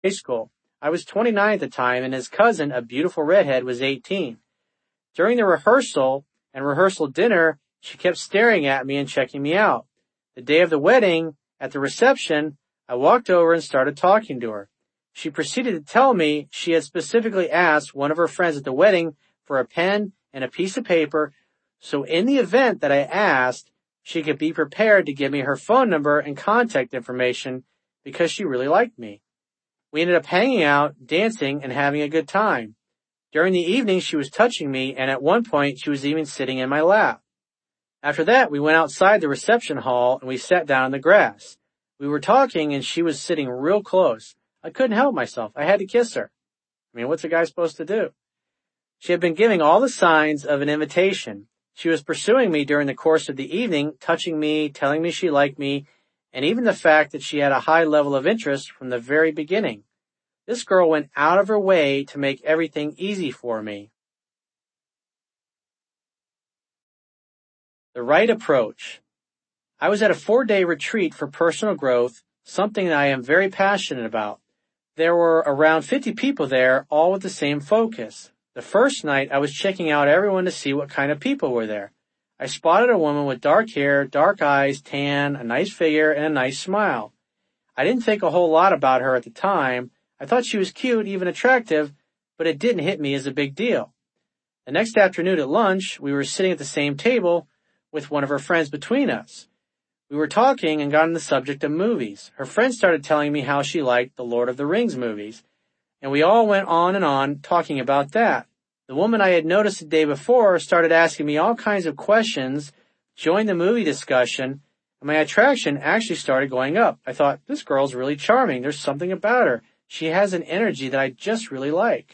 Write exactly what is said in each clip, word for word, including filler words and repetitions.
high school. I was twenty-nine at the time, and his cousin, a beautiful redhead, was eighteen. During the rehearsal and rehearsal dinner, she kept staring at me and checking me out. The day of the wedding, at the reception, I walked over and started talking to her. She proceeded to tell me she had specifically asked one of her friends at the wedding for a pen and a piece of paper, so in the event that I asked, she could be prepared to give me her phone number and contact information because she really liked me. We ended up hanging out, dancing, and having a good time. During the evening, she was touching me, and at one point, she was even sitting in my lap. After that, we went outside the reception hall, and we sat down in the grass. We were talking, and she was sitting real close. I couldn't help myself. I had to kiss her. I mean, what's a guy supposed to do? She had been giving all the signs of an invitation. She was pursuing me during the course of the evening, touching me, telling me she liked me, and even the fact that she had a high level of interest from the very beginning. This girl went out of her way to make everything easy for me. The right approach. I was at a four-day retreat for personal growth, something that I am very passionate about. There were around fifty people there, all with the same focus. The first night, I was checking out everyone to see what kind of people were there. I spotted a woman with dark hair, dark eyes, tan, a nice figure, and a nice smile. I didn't think a whole lot about her at the time. I thought she was cute, even attractive, but it didn't hit me as a big deal. The next afternoon at lunch, we were sitting at the same table with one of her friends between us. We were talking and got on the subject of movies. Her friend started telling me how she liked the Lord of the Rings movies, and we all went on and on talking about that. The woman I had noticed the day before started asking me all kinds of questions, joined the movie discussion, and my attraction actually started going up. I thought, this girl's really charming. There's something about her. She has an energy that I just really like.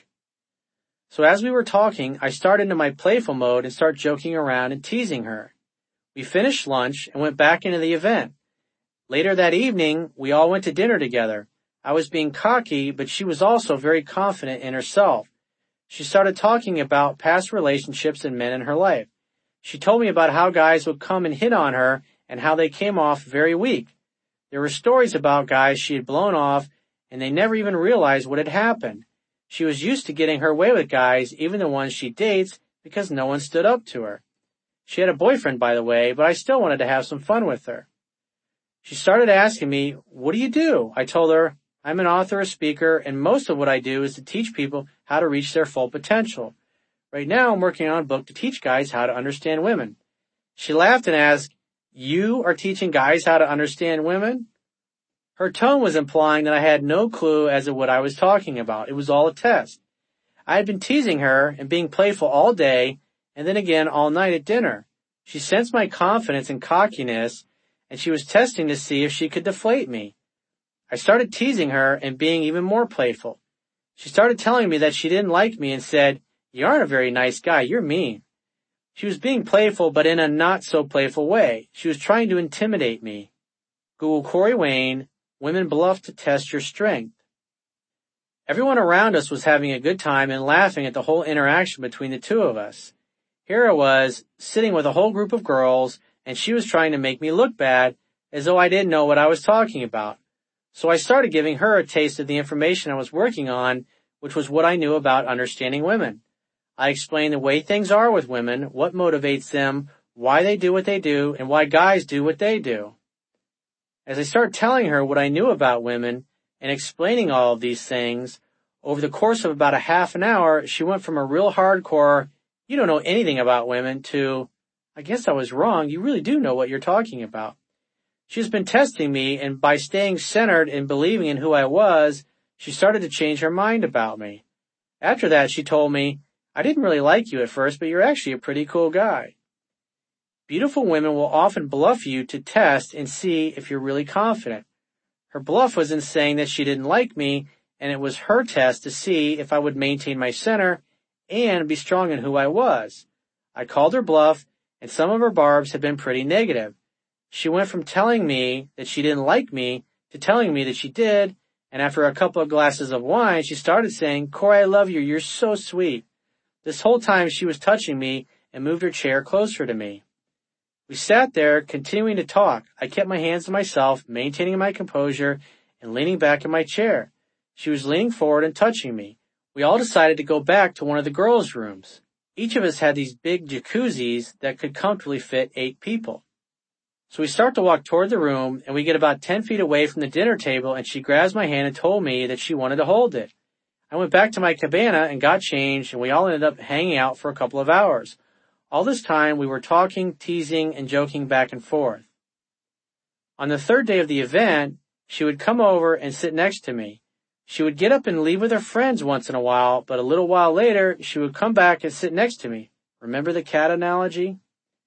So as we were talking, I started into my playful mode and started joking around and teasing her. We finished lunch and went back into the event. Later that evening, we all went to dinner together. I was being cocky, but she was also very confident in herself. She started talking about past relationships and men in her life. She told me about how guys would come and hit on her and how they came off very weak. There were stories about guys she had blown off, and they never even realized what had happened. She was used to getting her way with guys, even the ones she dates, because no one stood up to her. She had a boyfriend, by the way, but I still wanted to have some fun with her. She started asking me, what do you do? I told her, I'm an author, a speaker, and most of what I do is to teach people how to reach their full potential. Right now, I'm working on a book to teach guys how to understand women. She laughed and asked, you are teaching guys how to understand women? Her tone was implying that I had no clue as to what I was talking about. It was all a test. I had been teasing her and being playful all day, and then again all night at dinner. She sensed my confidence and cockiness, and she was testing to see if she could deflate me. I started teasing her and being even more playful. She started telling me that she didn't like me and said, you aren't a very nice guy, you're mean. She was being playful, but in a not-so-playful way. She was trying to intimidate me. Google Corey Wayne, Women Bluff to Test Your Strength. Everyone around us was having a good time and laughing at the whole interaction between the two of us. Here I was, sitting with a whole group of girls, and she was trying to make me look bad, as though I didn't know what I was talking about. So I started giving her a taste of the information I was working on, which was what I knew about understanding women. I explained the way things are with women, what motivates them, why they do what they do, and why guys do what they do. As I started telling her what I knew about women and explaining all of these things, over the course of about a half an hour, she went from a real hardcore, you don't know anything about women, to, I guess I was wrong, you really do know what you're talking about. She's been testing me, and by staying centered and believing in who I was, she started to change her mind about me. After that, she told me, I didn't really like you at first, but you're actually a pretty cool guy. Beautiful women will often bluff you to test and see if you're really confident. Her bluff was in saying that she didn't like me, and it was her test to see if I would maintain my center and be strong in who I was. I called her bluff, and some of her barbs had been pretty negative. She went from telling me that she didn't like me to telling me that she did, and after a couple of glasses of wine, she started saying, Corey, I love you, you're so sweet. This whole time she was touching me and moved her chair closer to me. We sat there, continuing to talk. I kept my hands to myself, maintaining my composure and leaning back in my chair. She was leaning forward and touching me. We all decided to go back to one of the girls' rooms. Each of us had these big jacuzzis that could comfortably fit eight people. So we start to walk toward the room, and we get about ten feet away from the dinner table, and she grabs my hand and told me that she wanted to hold it. I went back to my cabana and got changed, and we all ended up hanging out for a couple of hours. All this time, we were talking, teasing, and joking back and forth. On the third day of the event, she would come over and sit next to me. She would get up and leave with her friends once in a while, but a little while later, she would come back and sit next to me. Remember the cat analogy?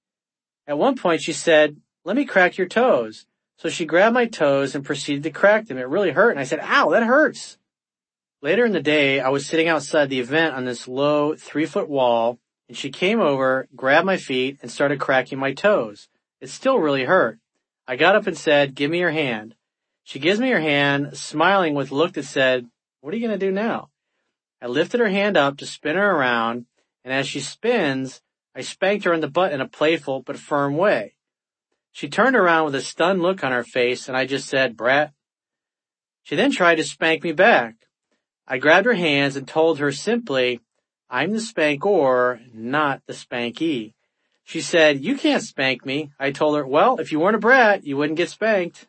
At one point, she said, "Let me crack your toes." So she grabbed my toes and proceeded to crack them. It really hurt, and I said, "Ow, that hurts." Later in the day, I was sitting outside the event on this low three-foot wall, and she came over, grabbed my feet, and started cracking my toes. It still really hurt. I got up and said, "Give me your hand." She gives me her hand, smiling with a look that said, "What are you going to do now?" I lifted her hand up to spin her around, and as she spins, I spanked her on the butt in a playful but firm way. She turned around with a stunned look on her face, and I just said, "Brat." She then tried to spank me back. I grabbed her hands and told her simply, "I'm the spankor, not the spankee." She said, "You can't spank me." I told her, "Well, if you weren't a brat, you wouldn't get spanked."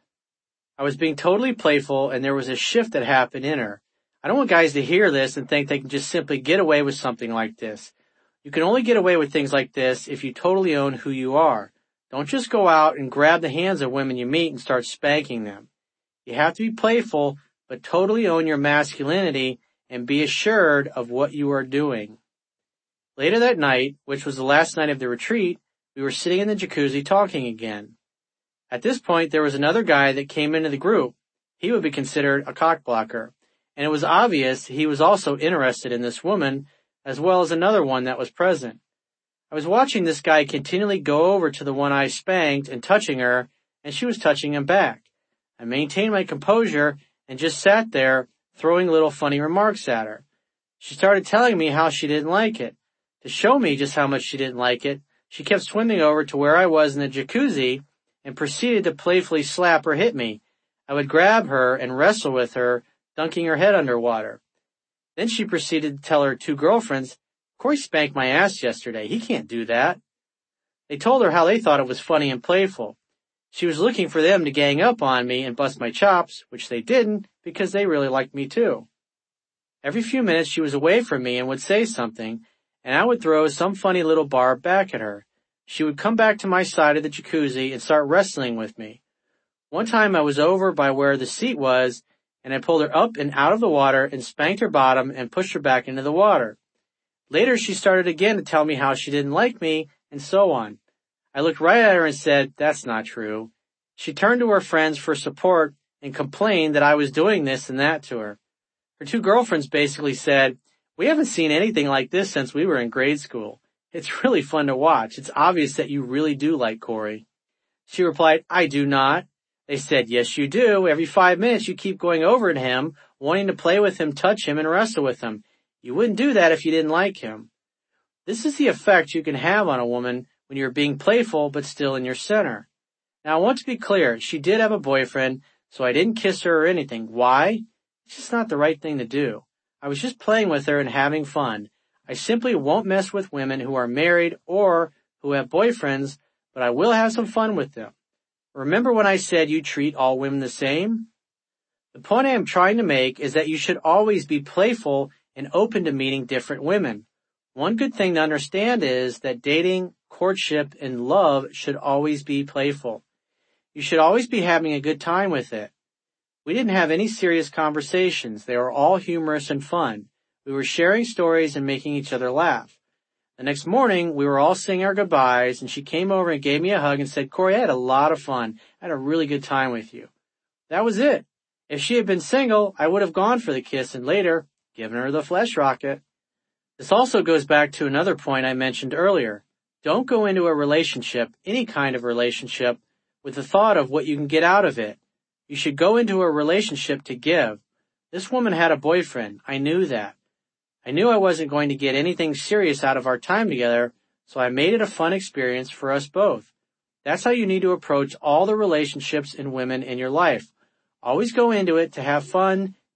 I was being totally playful, and there was a shift that happened in her. I don't want guys to hear this and think they can just simply get away with something like this. You can only get away with things like this if you totally own who you are. Don't just go out and grab the hands of women you meet and start spanking them. You have to be playful, but totally own your masculinity and be assured of what you are doing. Later that night, which was the last night of the retreat, we were sitting in the jacuzzi talking again. At this point, there was another guy that came into the group. He would be considered a cockblocker, and it was obvious he was also interested in this woman, as well as another one that was present. I was watching this guy continually go over to the one I spanked and touching her, and she was touching him back. I maintained my composure and just sat there, throwing little funny remarks at her. She started telling me how she didn't like it. To show me just how much she didn't like it, she kept swimming over to where I was in the jacuzzi and proceeded to playfully slap or hit me. I would grab her and wrestle with her, dunking her head underwater. Then she proceeded to tell her two girlfriends, "Corey spanked my ass yesterday. He can't do that." They told her how they thought it was funny and playful. She was looking for them to gang up on me and bust my chops, which they didn't because they really liked me too. Every few minutes she was away from me and would say something, and I would throw some funny little barb back at her. She would come back to my side of the jacuzzi and start wrestling with me. One time I was over by where the seat was, and I pulled her up and out of the water and spanked her bottom and pushed her back into the water. Later she started again to tell me how she didn't like me, and so on. I looked right at her and said, "That's not true." She turned to her friends for support and complained that I was doing this and that to her. Her two girlfriends basically said, "We haven't seen anything like this since we were in grade school. It's really fun to watch. It's obvious that you really do like Corey." She replied, "I do not." They said, "Yes, you do. Every five minutes you keep going over to him, wanting to play with him, touch him, and wrestle with him. You wouldn't do that if you didn't like him." This is the effect you can have on a woman when you're being playful but still in your center. Now, I want to be clear. She did have a boyfriend, so I didn't kiss her or anything. Why? It's just not the right thing to do. I was just playing with her and having fun. I simply won't mess with women who are married or who have boyfriends, but I will have some fun with them. Remember when I said you treat all women the same? The point I am trying to make is that you should always be playful and open to meeting different women. One good thing to understand is that dating, courtship, and love should always be playful. You should always be having a good time with it. We didn't have any serious conversations. They were all humorous and fun. We were sharing stories and making each other laugh. The next morning, we were all saying our goodbyes, and she came over and gave me a hug and said, "Corey, I had a lot of fun. I had a really good time with you." That was it. If she had been single, I would have gone for the kiss and later given her the flesh rocket. This also goes back to another point I mentioned earlier. Don't go into a relationship, any kind of relationship, with the thought of what you can get out of it. You should go into a relationship to give. This woman had a boyfriend. I knew that. I knew I wasn't going to get anything serious out of our time together, so I made it a fun experience for us both. That's how you need to approach all the relationships and women in your life. Always go into it to have fun,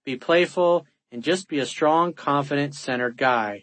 be playful, and just be a strong, confident, centered guy.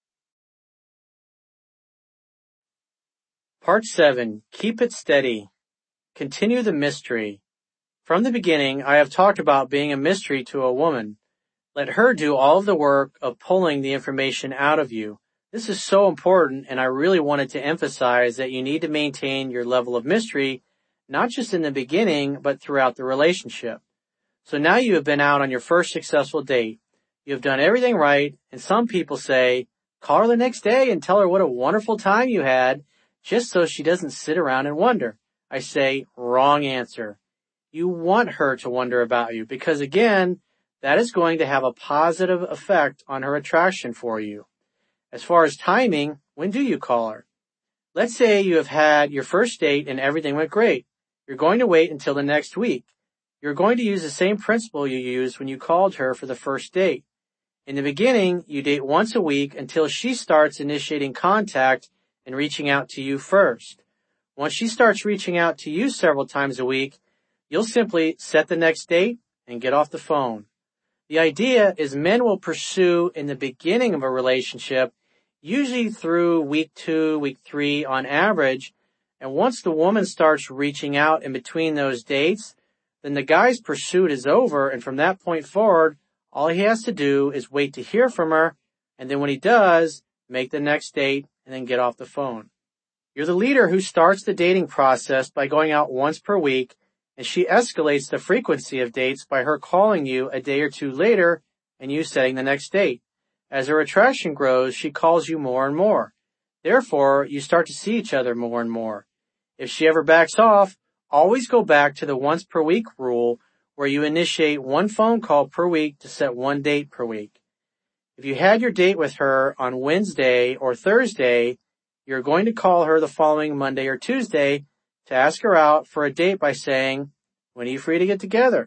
Part seven. Keep it steady. Continue the mystery. From the beginning, I have talked about being a mystery to a woman. Let her do all of the work of pulling the information out of you. This is so important, and I really wanted to emphasize that you need to maintain your level of mystery, not just in the beginning, but throughout the relationship. So now you have been out on your first successful date. You have done everything right, and some people say, call her the next day and tell her what a wonderful time you had, just so she doesn't sit around and wonder. I say, wrong answer. You want her to wonder about you because, again, that is going to have a positive effect on her attraction for you. As far as timing, when do you call her? Let's say you have had your first date and everything went great. You're going to wait until the next week. You're going to use the same principle you used when you called her for the first date. In the beginning, you date once a week until she starts initiating contact and reaching out to you first. Once she starts reaching out to you several times a week, you'll simply set the next date and get off the phone. The idea is men will pursue in the beginning of a relationship, usually through week two, week three on average, and once the woman starts reaching out in between those dates, then the guy's pursuit is over, and from that point forward, all he has to do is wait to hear from her, and then when he does, make the next date and then get off the phone. You're the leader who starts the dating process by going out once per week, and she escalates the frequency of dates by her calling you a day or two later and you setting the next date. As her attraction grows, she calls you more and more. Therefore, you start to see each other more and more. If she ever backs off, always go back to the once per week rule where you initiate one phone call per week to set one date per week. If you had your date with her on Wednesday or Thursday, you're going to call her the following Monday or Tuesday to ask her out for a date by saying, when are you free to get together?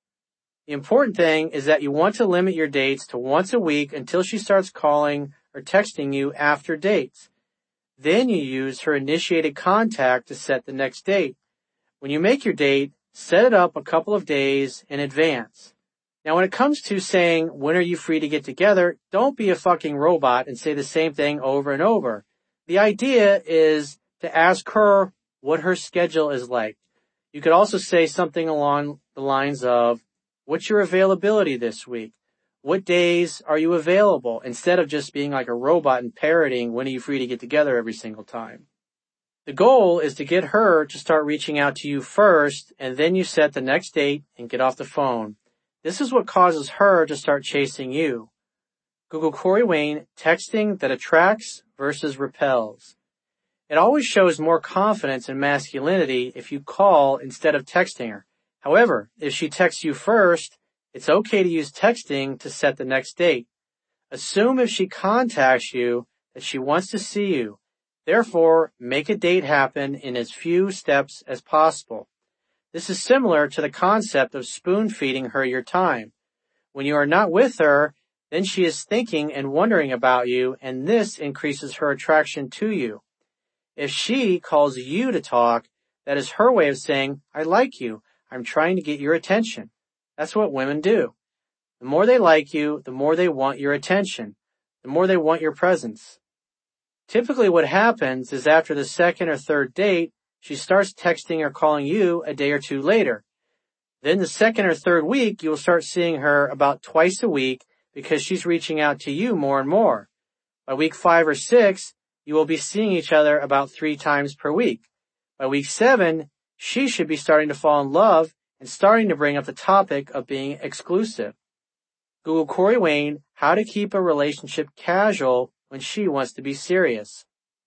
The important thing is that you want to limit your dates to once a week until she starts calling or texting you after dates. Then you use her initiated contact to set the next date. When you make your date, set it up a couple of days in advance. Now when it comes to saying, when are you free to get together, don't be a fucking robot and say the same thing over and over. The idea is to ask her what her schedule is like. You could also say something along the lines of, what's your availability this week? What days are you available? Instead of just being like a robot and parroting, when are you free to get together every single time? The goal is to get her to start reaching out to you first, and then you set the next date and get off the phone. This is what causes her to start chasing you. Google Corey Wayne, texting that attracts versus repels. It always shows more confidence and masculinity if you call instead of texting her. However, if she texts you first, it's okay to use texting to set the next date. Assume if she contacts you that she wants to see you. Therefore, make a date happen in as few steps as possible. This is similar to the concept of spoon-feeding her your time. When you are not with her, then she is thinking and wondering about you, and this increases her attraction to you. If she calls you to talk, that is her way of saying, I like you. I'm trying to get your attention. That's what women do. The more they like you, the more they want your attention, the more they want your presence. Typically what happens is after the second or third date, she starts texting or calling you a day or two later. Then the second or third week, you will start seeing her about twice a week because she's reaching out to you more and more. By week five or six, you will be seeing each other about three times per week. By week seven, she should be starting to fall in love and starting to bring up the topic of being exclusive. Google Corey Wayne, how to keep a relationship casual when she wants to be serious.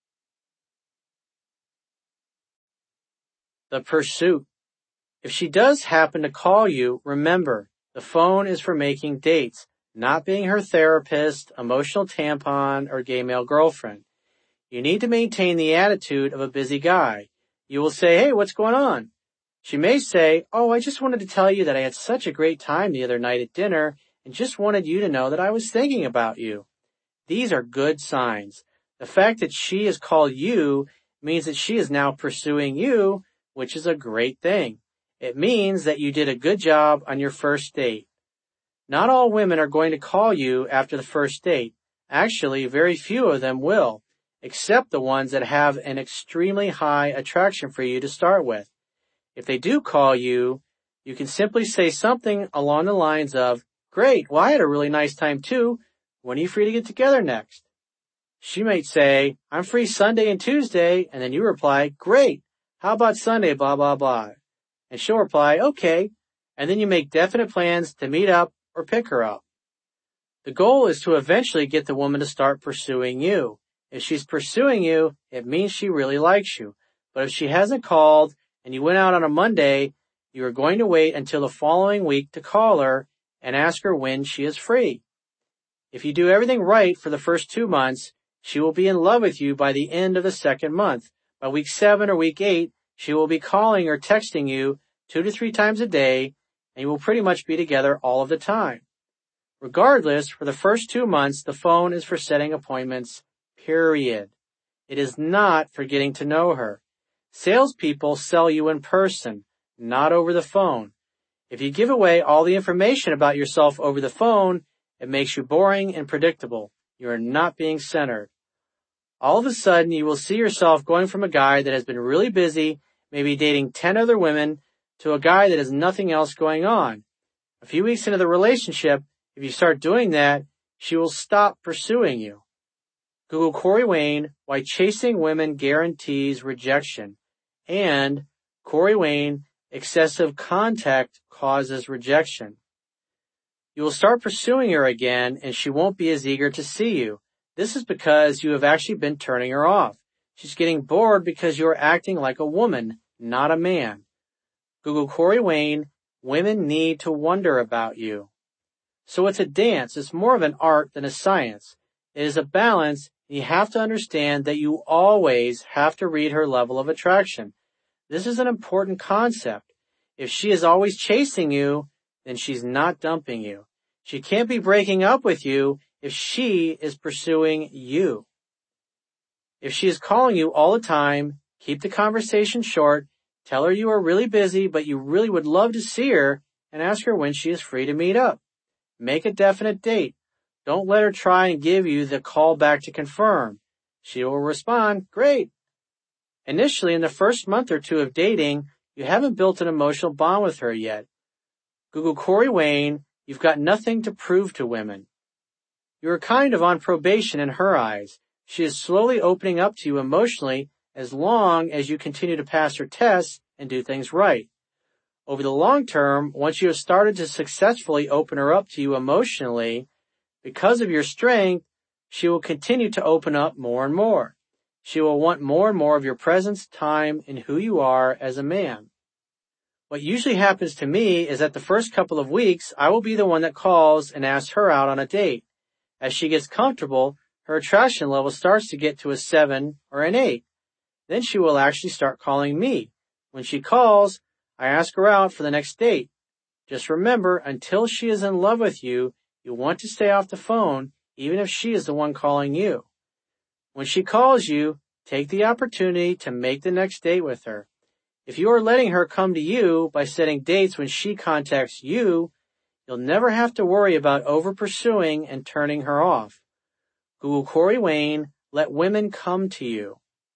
The pursuit. If she does happen to call you, remember, the phone is for making dates, not being her therapist, emotional tampon, or gay male girlfriend. You need to maintain the attitude of a busy guy. You will say, hey, what's going on? She may say, oh, I just wanted to tell you that I had such a great time the other night at dinner and just wanted you to know that I was thinking about you. These are good signs. The fact that she has called you means that she is now pursuing you, which is a great thing. It means that you did a good job on your first date. Not all women are going to call you after the first date. Actually, very few of them will, except the ones that have an extremely high attraction for you to start with. If they do call you, you can simply say something along the lines of, "Great, well, I had a really nice time too. When are you free to get together next?" She might say, "I'm free Sunday and Tuesday," and then you reply, "Great, how about Sunday, blah, blah, blah." And she'll reply, "Okay," and then you make definite plans to meet up or pick her up. The goal is to eventually get the woman to start pursuing you. If she's pursuing you, it means she really likes you. But if she hasn't called and you went out on a Monday, you are going to wait until the following week to call her and ask her when she is free. If you do everything right for the first two months, she will be in love with you by the end of the second month. By week seven or week eight, she will be calling or texting you two to three times a day, and you will pretty much be together all of the time. Regardless, for the first two months, the phone is for setting appointments, period. It is not for getting to know her. Salespeople sell you in person, not over the phone. If you give away all the information about yourself over the phone, it makes you boring and predictable. You are not being centered. All of a sudden, you will see yourself going from a guy that has been really busy, maybe dating ten other women, to a guy that has nothing else going on. A few weeks into the relationship, if you start doing that, she will stop pursuing you. Google Corey Wayne, Why Chasing Women Guarantees Rejection, and Corey Wayne, Excessive Contact Causes Rejection. You will start pursuing her again, and she won't be as eager to see you. This is because you have actually been turning her off. She's getting bored because you are acting like a woman, not a man. Google Corey Wayne, Women Need to Wonder About You. So it's a dance. It's more of an art than a science. It is a balance, and you have to understand that you always have to read her level of attraction. This is an important concept. If she is always chasing you, then she's not dumping you. She can't be breaking up with you if she is pursuing you. If she is calling you all the time, keep the conversation short, tell her you are really busy, but you really would love to see her, and ask her when she is free to meet up. Make a definite date. Don't let her try and give you the call back to confirm. She will respond, "Great." Initially, in the first month or two of dating, you haven't built an emotional bond with her yet. Google Corey Wayne, you've got nothing to prove to women. You are kind of on probation in her eyes. She is slowly opening up to you emotionally as long as you continue to pass her tests and do things right. Over the long term, once you have started to successfully open her up to you emotionally, because of your strength, she will continue to open up more and more. She will want more and more of your presence, time, and who you are as a man. What usually happens to me is that the first couple of weeks, I will be the one that calls and asks her out on a date. As she gets comfortable, her attraction level starts to get to a seven or an eight. Then she will actually start calling me. When she calls, I ask her out for the next date. Just remember, until she is in love with you, you want to stay off the phone, even if she is the one calling you. When she calls you, take the opportunity to make the next date with her. If you are letting her come to you by setting dates when she contacts you, you'll never have to worry about over-pursuing and turning her off. Google Corey Wayne, Let Women Come to You.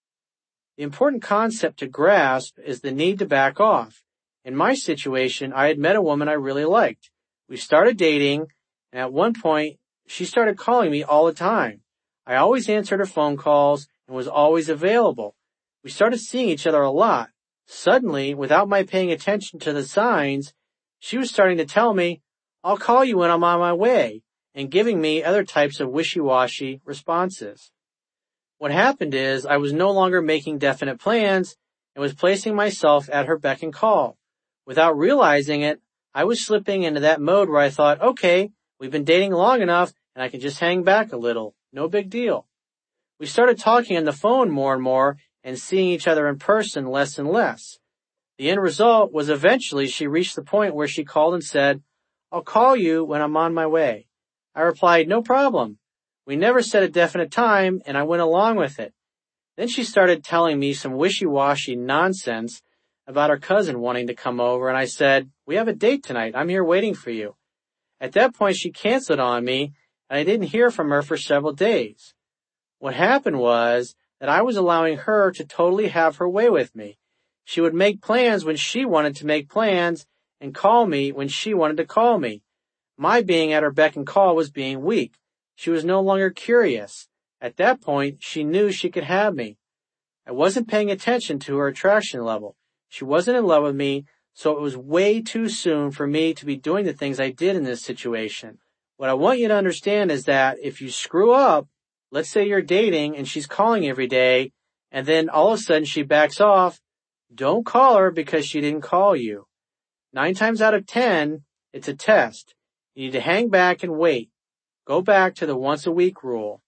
The important concept to grasp is the need to back off. In my situation, I had met a woman I really liked. We started dating, and at one point, she started calling me all the time. I always answered her phone calls and was always available. We started seeing each other a lot. Suddenly, without my paying attention to the signs, she was starting to tell me, "I'll call you when I'm on my way," and giving me other types of wishy-washy responses. What happened is I was no longer making definite plans and was placing myself at her beck and call. Without realizing it, I was slipping into that mode where I thought, okay, we've been dating long enough and I can just hang back a little. No big deal. We started talking on the phone more and more and seeing each other in person less and less. The end result was eventually she reached the point where she called and said, "I'll call you when I'm on my way." I replied, "No problem." We never set a definite time, and I went along with it. Then she started telling me some wishy-washy nonsense about her cousin wanting to come over, and I said, "We have a date tonight. I'm here waiting for you." At that point, she canceled on me, and I didn't hear from her for several days. What happened was that I was allowing her to totally have her way with me. She would make plans when she wanted to make plans and call me when she wanted to call me. My being at her beck and call was being weak. She was no longer curious. At that point, she knew she could have me. I wasn't paying attention to her attraction level. She wasn't in love with me, so it was way too soon for me to be doing the things I did in this situation. What I want you to understand is that if you screw up, let's say you're dating and she's calling every day, and then all of a sudden she backs off, don't call her because she didn't call you. Nine times out of ten, it's a test. You need to hang back and wait. Go back to the once a week rule.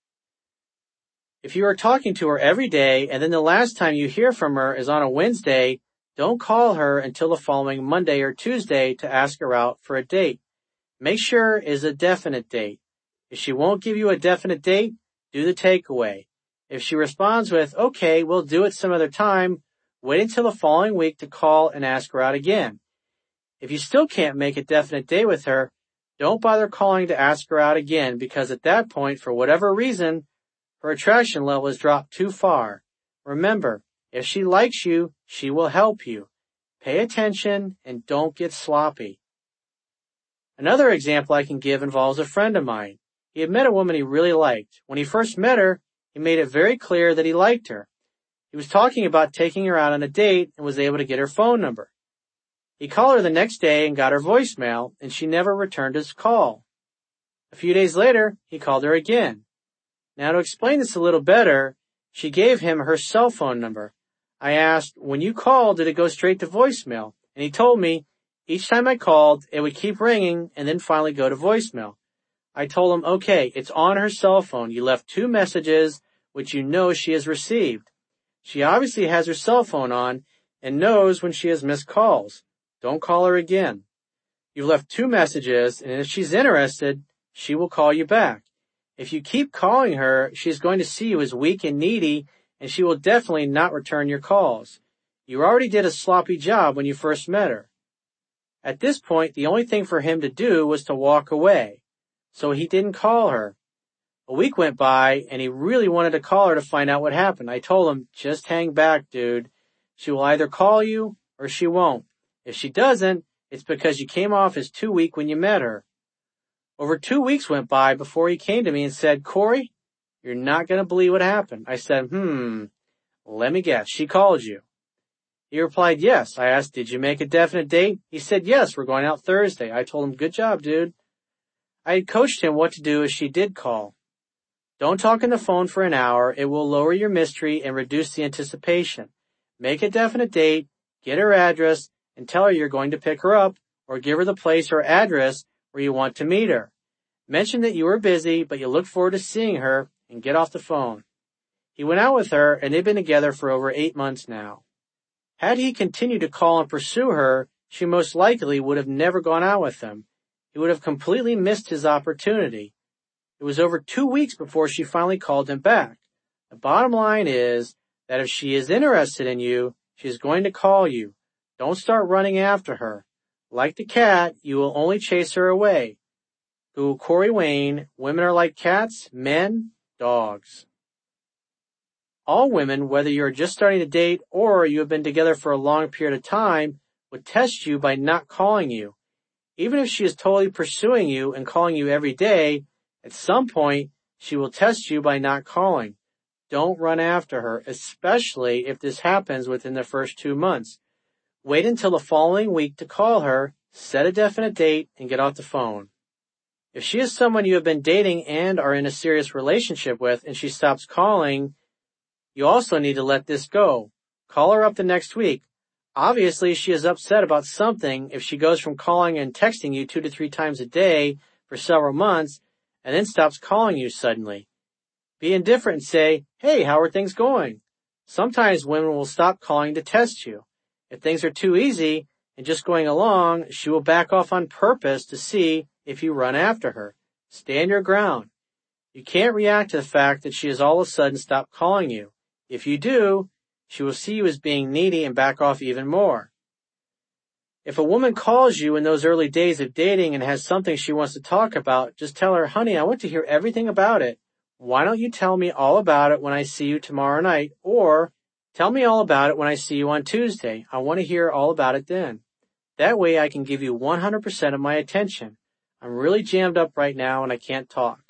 If you are talking to her every day and then the last time you hear from her is on a Wednesday, don't call her until the following Monday or Tuesday to ask her out for a date. Make sure it is a definite date. If she won't give you a definite date, do the takeaway. If she responds with, okay, we'll do it some other time, wait until the following week to call and ask her out again. If you still can't make a definite date with her, don't bother calling to ask her out again because at that point, for whatever reason, her attraction level has dropped too far. Remember, if she likes you, she will help you. Pay attention and don't get sloppy. Another example I can give involves a friend of mine. He had met a woman he really liked. When he first met her, he made it very clear that he liked her. He was talking about taking her out on a date and was able to get her phone number. He called her the next day and got her voicemail, and she never returned his call. A few days later, he called her again. Now, to explain this a little better, she gave him her cell phone number. I asked, when you called, did it go straight to voicemail? And he told me, each time I called, it would keep ringing and then finally go to voicemail. I told him, okay, it's on her cell phone. You left two messages, which you know she has received. She obviously has her cell phone on and knows when she has missed calls. Don't call her again. You've left two messages, and if she's interested, she will call you back. If you keep calling her, she's going to see you as weak and needy, and she will definitely not return your calls. You already did a sloppy job when you first met her. At this point, the only thing for him to do was to walk away. So he didn't call her. A week went by, and he really wanted to call her to find out what happened. I told him, just hang back, dude. She will either call you or she won't. If she doesn't, it's because you came off as too weak when you met her. Over two weeks went by before he came to me and said, Corey, you're not going to believe what happened. I said, hmm, let me guess. She called you. He replied, yes. I asked, did you make a definite date? He said, yes, we're going out Thursday. I told him, good job, dude. I had coached him what to do as she did call. Don't talk on the phone for an hour. It will lower your mystery and reduce the anticipation. Make a definite date, get her address, and tell her you're going to pick her up, or give her the place or address where you want to meet her. Mention that you were busy, but you look forward to seeing her, and get off the phone. He went out with her, and they've been together for over eight months now. Had he continued to call and pursue her, she most likely would have never gone out with him. He would have completely missed his opportunity. It was over two weeks before she finally called him back. The bottom line is that if she is interested in you, she is going to call you. Don't start running after her. Like the cat, you will only chase her away. Google Corey Wayne, women are like cats, men, dogs. All women, whether you're just starting to date or you have been together for a long period of time, would test you by not calling you. Even if she is totally pursuing you and calling you every day, at some point, she will test you by not calling. Don't run after her, especially if this happens within the first two months. Wait until the following week to call her, set a definite date, and get off the phone. If she is someone you have been dating and are in a serious relationship with and she stops calling, you also need to let this go. Call her up the next week. Obviously, she is upset about something if she goes from calling and texting you two to three times a day for several months and then stops calling you suddenly. Be indifferent and say, hey, how are things going? Sometimes women will stop calling to test you. If things are too easy and just going along, she will back off on purpose to see if you run after her. Stand your ground. You can't react to the fact that she has all of a sudden stopped calling you. If you do, she will see you as being needy and back off even more. If a woman calls you in those early days of dating and has something she wants to talk about, just tell her, honey, I want to hear everything about it. Why don't you tell me all about it when I see you tomorrow night? Or tell me all about it when I see you on Tuesday. I want to hear all about it then. That way I can give you one hundred percent of my attention. I'm really jammed up right now and I can't talk.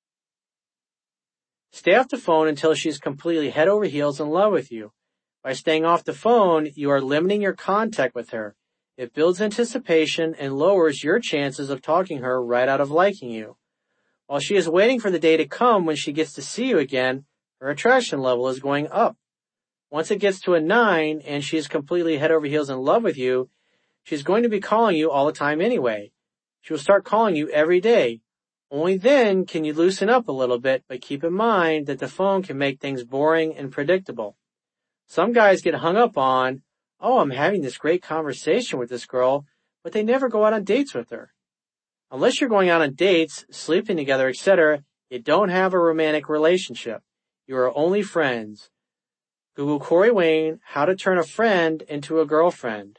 Stay off the phone until she's completely head over heels in love with you. By staying off the phone, you are limiting your contact with her. It builds anticipation and lowers your chances of talking her right out of liking you. While she is waiting for the day to come when she gets to see you again, her attraction level is going up. Once it gets to a nine and she is completely head over heels in love with you, she's going to be calling you all the time anyway. She will start calling you every day. Only then can you loosen up a little bit, but keep in mind that the phone can make things boring and predictable. Some guys get hung up on, oh, I'm having this great conversation with this girl, but they never go out on dates with her. Unless you're going out on dates, sleeping together, et cetera, you don't have a romantic relationship. You are only friends. Google Corey Wayne, how to turn a friend into a girlfriend.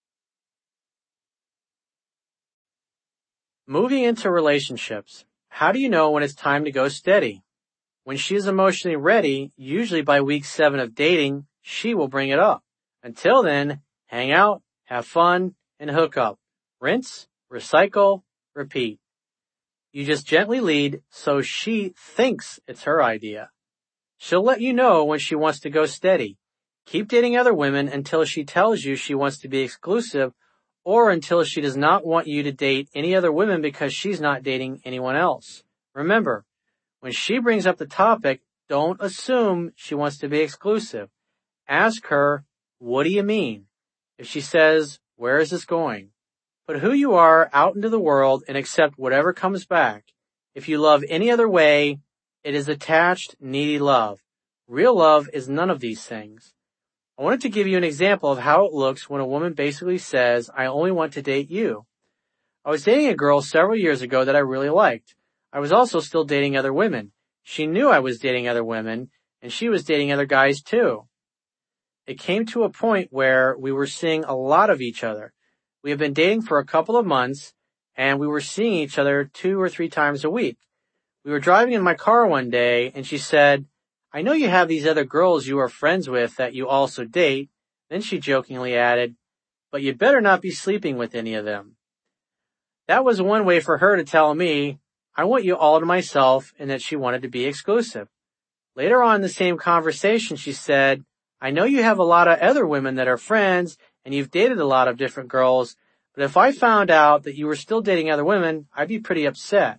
Moving into relationships. How do you know when it's time to go steady? When she is emotionally ready, usually by week seven of dating, she will bring it up. Until then, hang out, have fun, and hook up. Rinse, recycle, repeat. You just gently lead so she thinks it's her idea. She'll let you know when she wants to go steady. Keep dating other women until she tells you she wants to be exclusive or until she does not want you to date any other women because she's not dating anyone else. Remember, when she brings up the topic, don't assume she wants to be exclusive. Ask her, what do you mean? If she says, where is this going? Put who you are out into the world and accept whatever comes back. If you love any other way, it is attached, needy love. Real love is none of these things. I wanted to give you an example of how it looks when a woman basically says, I only want to date you. I was dating a girl several years ago that I really liked. I was also still dating other women. She knew I was dating other women, and she was dating other guys too. It came to a point where we were seeing a lot of each other. We had been dating for a couple of months, and we were seeing each other two or three times a week. We were driving in my car one day, and she said, I know you have these other girls you are friends with that you also date. Then she jokingly added, but you'd better not be sleeping with any of them. That was one way for her to tell me, I want you all to myself, and that she wanted to be exclusive. Later on in the same conversation, she said, I know you have a lot of other women that are friends, and you've dated a lot of different girls, but if I found out that you were still dating other women, I'd be pretty upset.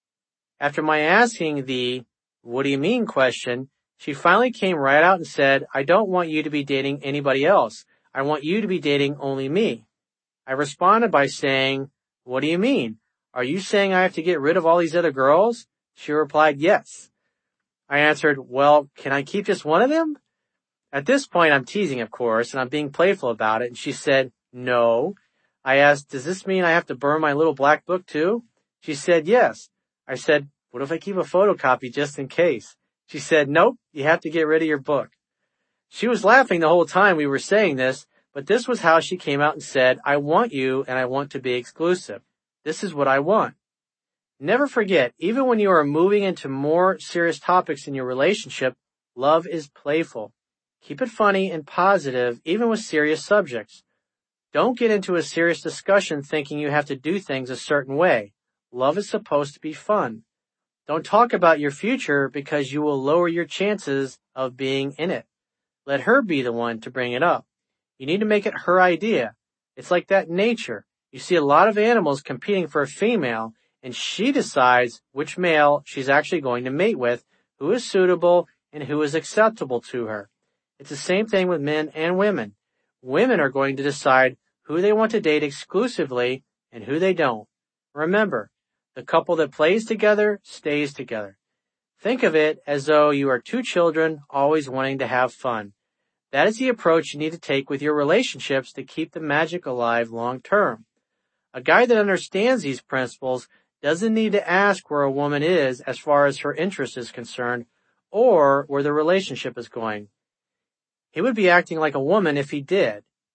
After my asking the, what do you mean question, she finally came right out and said, I don't want you to be dating anybody else. I want you to be dating only me. I responded by saying, what do you mean? Are you saying I have to get rid of all these other girls? She replied, yes. I answered, well, can I keep just one of them? At this point, I'm teasing, of course, and I'm being playful about it, and she said, no. I asked, does this mean I have to burn my little black book too? She said, yes. I said, what if I keep a photocopy just in case? She said, nope, you have to get rid of your book. She was laughing the whole time we were saying this, but this was how she came out and said, I want you and I want to be exclusive. This is what I want. Never forget, even when you are moving into more serious topics in your relationship, love is playful. Keep it funny and positive, even with serious subjects. Don't get into a serious discussion thinking you have to do things a certain way. Love is supposed to be fun. Don't talk about your future because you will lower your chances of being in it. Let her be the one to bring it up. You need to make it her idea. It's like that in nature. You see a lot of animals competing for a female, and she decides which male she's actually going to mate with, who is suitable, and who is acceptable to her. It's the same thing with men and women. Women are going to decide who they want to date exclusively and who they don't. Remember, the couple that plays together stays together. Think of it as though you are two children always wanting to have fun. That is the approach you need to take with your relationships to keep the magic alive long term. A guy that understands these principles doesn't need to ask where a woman is as far as her interest is concerned or where the relationship is going. He would be acting like a woman if he did.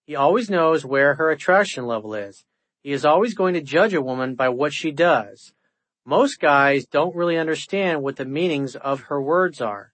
He always knows where her attraction level is. He is always going to judge a woman by what she does. Most guys don't really understand what the meanings of her words are.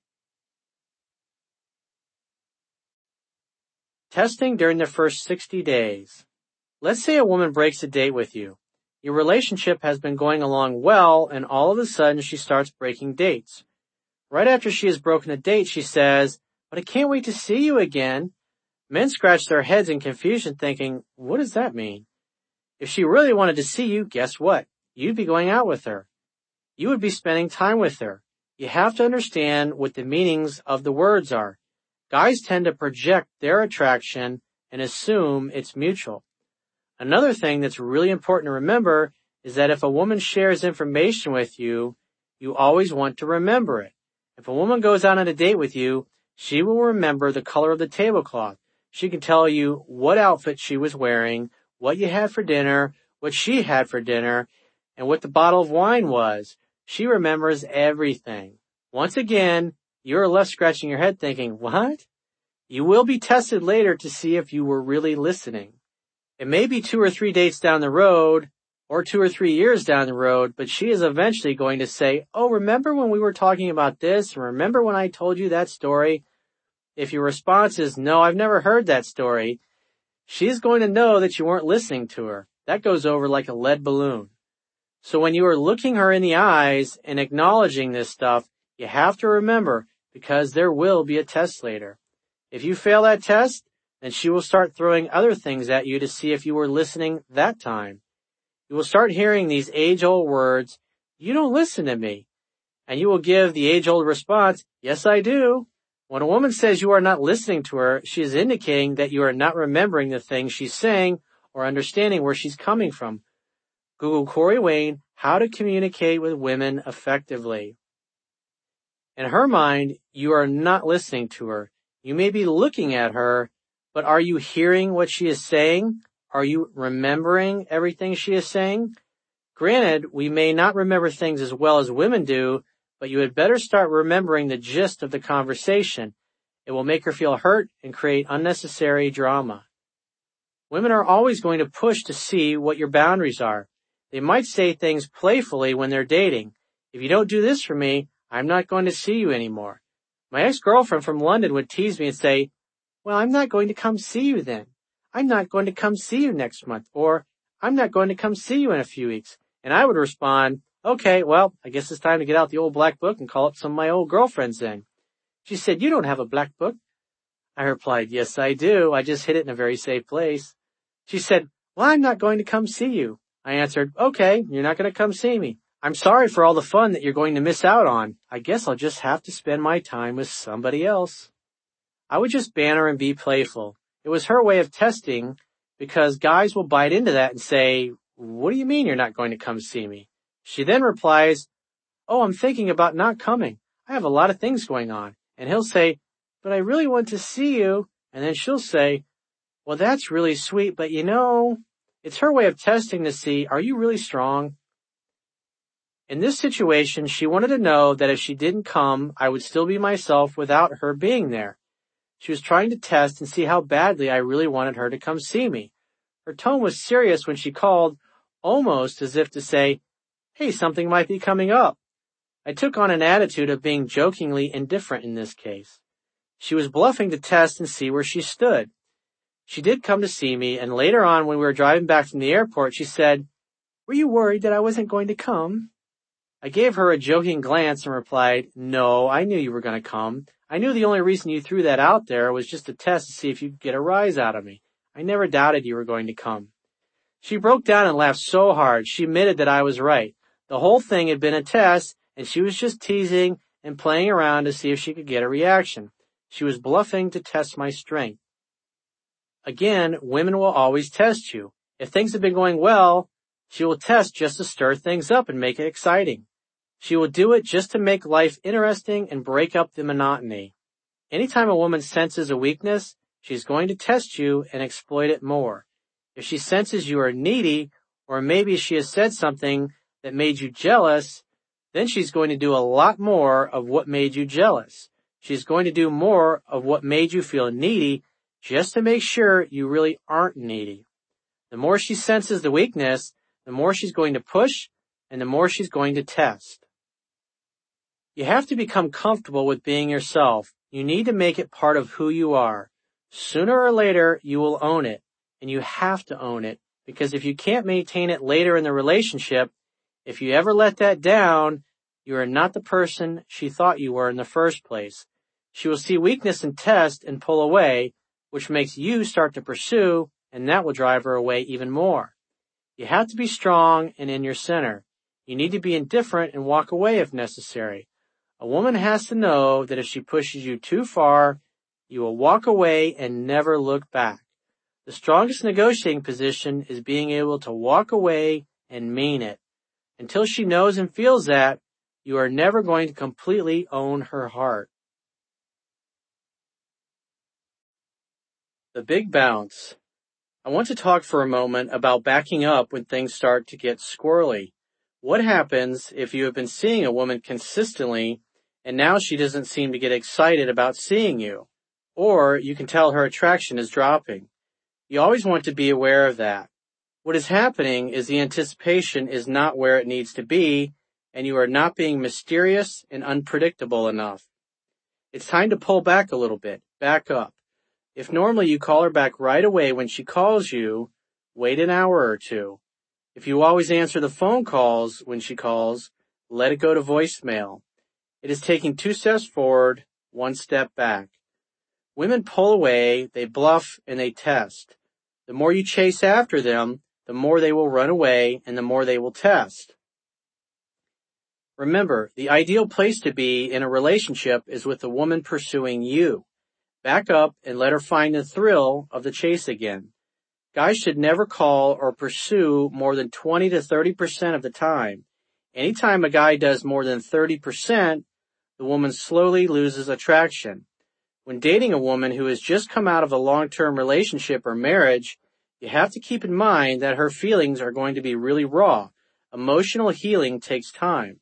Testing during the first sixty days. Let's say a woman breaks a date with you. Your relationship has been going along well, and all of a sudden she starts breaking dates. Right after she has broken a date, she says, "But I can't wait to see you again." Men scratch their heads in confusion thinking, what does that mean? If she really wanted to see you, guess what? You'd be going out with her. You would be spending time with her. You have to understand what the meanings of the words are. Guys tend to project their attraction and assume it's mutual. Another thing that's really important to remember is that if a woman shares information with you, you always want to remember it. If a woman goes out on a date with you, she will remember the color of the tablecloth. She can tell you what outfit she was wearing, what you had for dinner, what she had for dinner, and what the bottle of wine was. She remembers everything. Once again, you're left scratching your head thinking, what? You will be tested later to see if you were really listening. It may be two or three dates down the road, or two or three years down the road, but she is eventually going to say, oh, remember when we were talking about this? Remember when I told you that story? If your response is, no, I've never heard that story, she's going to know that you weren't listening to her. That goes over like a lead balloon. So when you are looking her in the eyes and acknowledging this stuff, you have to remember, because there will be a test later. If you fail that test, then she will start throwing other things at you to see if you were listening that time. You will start hearing these age-old words, you don't listen to me. And you will give the age-old response, yes, I do. When a woman says you are not listening to her, she is indicating that you are not remembering the things she's saying or understanding where she's coming from. Google Corey Wayne, how to communicate with women effectively. In her mind, you are not listening to her. You may be looking at her, but are you hearing what she is saying? Are you remembering everything she is saying? Granted, we may not remember things as well as women do, but you had better start remembering the gist of the conversation. It will make her feel hurt and create unnecessary drama. Women are always going to push to see what your boundaries are. They might say things playfully when they're dating. If you don't do this for me, I'm not going to see you anymore. My ex-girlfriend from London would tease me and say, well, I'm not going to come see you then. I'm not going to come see you next month. Or, I'm not going to come see you in a few weeks. And I would respond, okay, well, I guess it's time to get out the old black book and call up some of my old girlfriends then. She said, you don't have a black book. I replied, yes, I do. I just hid it in a very safe place. She said, well, I'm not going to come see you. I answered, okay, you're not going to come see me. I'm sorry for all the fun that you're going to miss out on. I guess I'll just have to spend my time with somebody else. I would just banter and be playful. It was her way of testing, because guys will bite into that and say, what do you mean you're not going to come see me? She then replies, oh, I'm thinking about not coming. I have a lot of things going on. And he'll say, but I really want to see you. And then she'll say, well, that's really sweet, but you know, it's her way of testing to see, are you really strong? In this situation, she wanted to know that if she didn't come, I would still be myself without her being there. She was trying to test and see how badly I really wanted her to come see me. Her tone was serious when she called, almost as if to say, hey, something might be coming up. I took on an attitude of being jokingly indifferent in this case. She was bluffing to test and see where she stood. She did come to see me, and later on when we were driving back from the airport, she said, were you worried that I wasn't going to come? I gave her a joking glance and replied, no, I knew you were going to come. I knew the only reason you threw that out there was just a test to see if you could get a rise out of me. I never doubted you were going to come. She broke down and laughed so hard. She admitted that I was right. The whole thing had been a test, and she was just teasing and playing around to see if she could get a reaction. She was bluffing to test my strength. Again, women will always test you. If things have been going well, she will test just to stir things up and make it exciting. She will do it just to make life interesting and break up the monotony. Anytime a woman senses a weakness, she's going to test you and exploit it more. If she senses you are needy, or maybe she has said something that made you jealous, then she's going to do a lot more of what made you jealous. She's going to do more of what made you feel needy, just to make sure you really aren't needy. The more she senses the weakness, the more she's going to push and the more she's going to test. You have to become comfortable with being yourself. You need to make it part of who you are. Sooner or later, you will own it, and you have to own it, because if you can't maintain it later in the relationship, if you ever let that down, you are not the person she thought you were in the first place. She will see weakness and test and pull away, which makes you start to pursue, and that will drive her away even more. You have to be strong and in your center. You need to be indifferent and walk away if necessary. A woman has to know that if she pushes you too far, you will walk away and never look back. The strongest negotiating position is being able to walk away and mean it. Until she knows and feels that, you are never going to completely own her heart. The big bounce. I want to talk for a moment about backing up when things start to get squirrely. What happens if you have been seeing a woman consistently and now she doesn't seem to get excited about seeing you? Or you can tell her attraction is dropping. You always want to be aware of that. What is happening is the anticipation is not where it needs to be, and you are not being mysterious and unpredictable enough. It's time to pull back a little bit, back up. If normally you call her back right away when she calls you, wait an hour or two. If you always answer the phone calls when she calls, let it go to voicemail. It is taking two steps forward, one step back. Women pull away, they bluff, and they test. The more you chase after them, the more they will run away and the more they will test. Remember, the ideal place to be in a relationship is with a woman pursuing you. Back up and let her find the thrill of the chase again. Guys should never call or pursue more than twenty to thirty percent of the time. Anytime a guy does more than thirty percent, the woman slowly loses attraction. When dating a woman who has just come out of a long-term relationship or marriage, you have to keep in mind that her feelings are going to be really raw. Emotional healing takes time.